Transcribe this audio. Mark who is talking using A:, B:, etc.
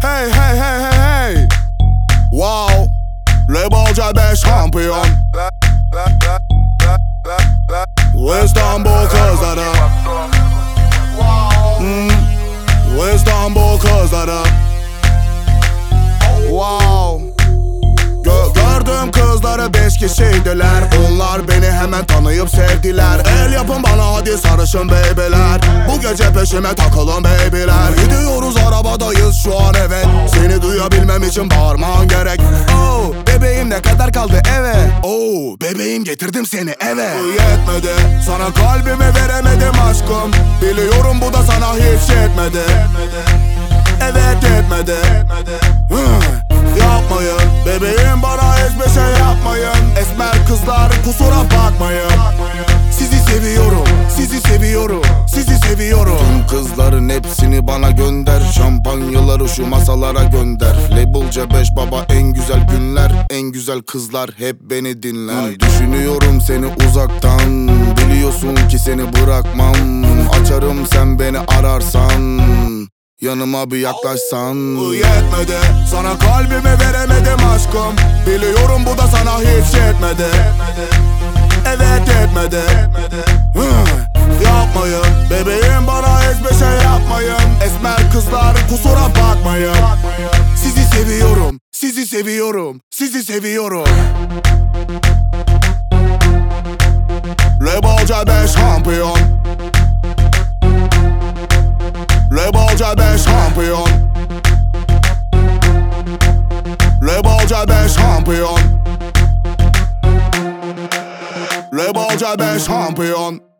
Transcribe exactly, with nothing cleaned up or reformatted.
A: Hey hey hey hey hey. Wow. Lebalca beş şampiyon. İstanbul kızları. hmm. İstanbul kızları. Wow. Gö Gördüğüm kızları beş kişiydiler. Onlar beni hemen tanıyıp sevdiler. El yapın bana hadi sarışın babyler. Bu gece peşime takılın babyler. Gidiyoruz arabadayız şu an evet. Seni duyabilmem için bağırman gerek. Oh bebeğim ne kadar kaldı eve. Oh bebeğim getirdim seni eve. Yetmedi sana kalbimi veremedim aşkım. Biliyorum bu da sana hiç yetmedi. Evet yetmedi. Yapmayın bebeğim bana hiçbir şey yapmayın. Esmer kızlar kusura bakmayın. Sizi seviyorum, sizi seviyorum, sizi seviyorum. Tüm kızların hepsini bana gönder. Şampanyaları şu masalara gönder. Labelca beş baba en güzel günler. En güzel kızlar hep beni dinler. Düşünüyorum seni uzaktan. Biliyorsun ki seni bırakmam. Açarım sen beni ararsan. Yanıma bir yaklaşsan. Yetmedi sana kalbimi veremedim aşkım. Biliyorum bu da sana hiç yetmedi. Evet yetmedi. Yapmayın bebeğim bana hiçbir şey yapmayın. Esmer kızlar kusura bakmayın. Sizi seviyorum, sizi seviyorum, sizi seviyorum. Lebalca beş şampiyon. Lebalca beş şampiyon. Lebalca beş şampiyon. Lebalca beş şampiyon.